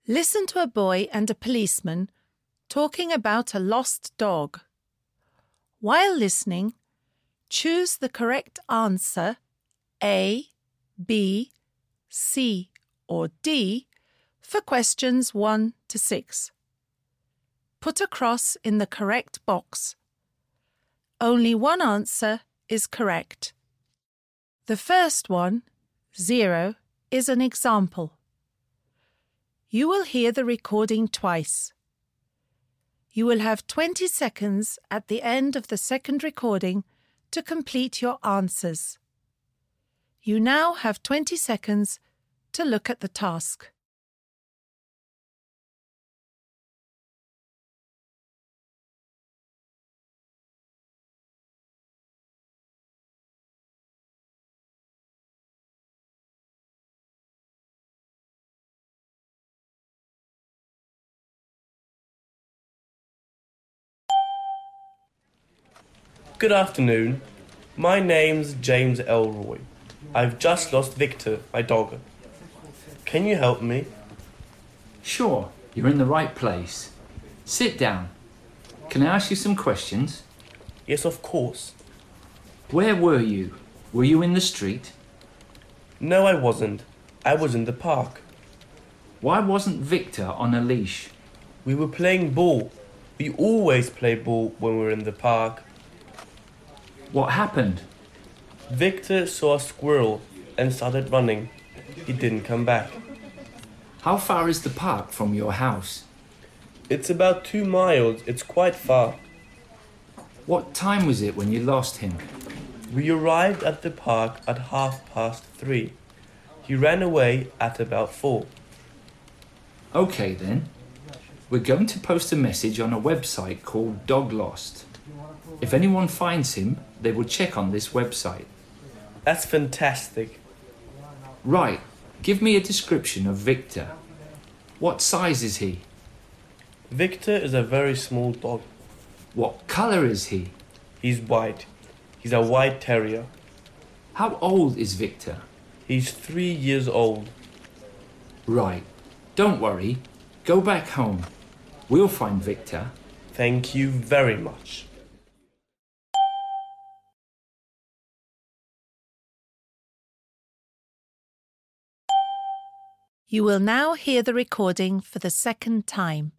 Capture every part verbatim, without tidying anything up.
Listen to a boy and a policeman talking about a lost dog. While listening, choose the correct answer A, B, C, or D for questions one to six. Put a cross in the correct box. Only one answer is correct. The first one, zero, is an example. You will hear the recording twice. You will have twenty seconds at the end of the second recording to complete your answers. You now have twenty seconds to look at the task. Good afternoon. My name's James Elroy. I've just lost Victor, my dog. Can you help me? Sure, you're in the right place. Sit down. Can I ask you some questions? Yes, of course. Where were you? Were you in the street? No, I wasn't. I was in the park. Why wasn't Victor on a leash? We were playing ball. We always play ball when we're in the park. What happened? Victor saw a squirrel and started running. He didn't come back. How far is the park from your house? It's about two miles. It's quite far. What time was it when you lost him? We arrived at the park at half past three. He ran away at about four. Okay then. We're going to post a message on a website called Dog Lost. If anyone finds him, they will check on this website. That's fantastic. Right. Give me a description of Victor. What size is he? Victor is a very small dog. What colour is he? He's white. He's a white terrier. How old is Victor? He's three years old. Right. Don't worry. Go back home. We'll find Victor. Thank you very much. You will now hear the recording for the second time.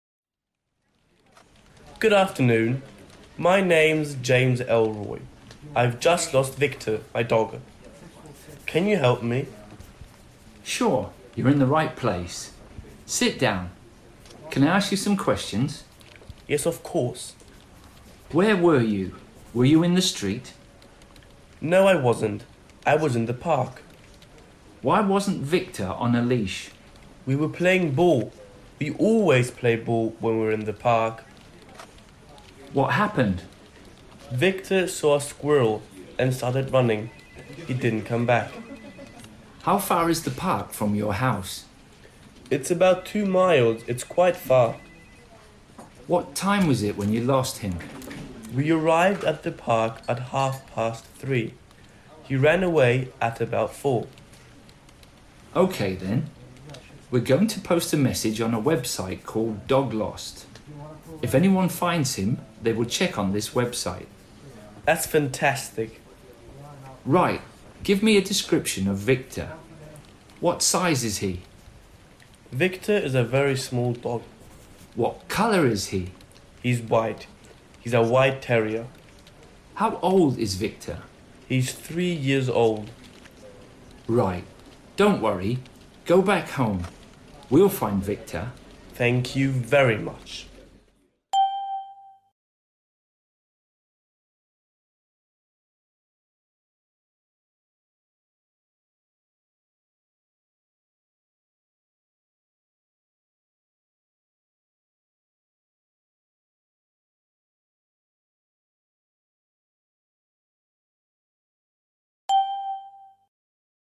Good afternoon. My name's James Elroy. I've just lost Victor, my dog. Can you help me? Sure, you're in the right place. Sit down. Can I ask you some questions? Yes, of course. Where were you? Were you in the street? No, I wasn't. I was in the park. Why wasn't Victor on a leash? We were playing ball. We always play ball when we're in the park. What happened? Victor saw a squirrel and started running. He didn't come back. How far is the park from your house? It's about two miles. It's quite far. What time was it when you lost him? We arrived at the park at half past three. He ran away at about four. Okay then. We're going to post a message on a website called Dog Lost. If anyone finds him, they will check on this website. That's fantastic. Right. Give me a description of Victor. What size is he? Victor is a very small dog. What colour is he? He's white. He's a white terrier. How old is Victor? He's three years old. Right. Don't worry. Go back home. We'll find Victor. Thank you very much.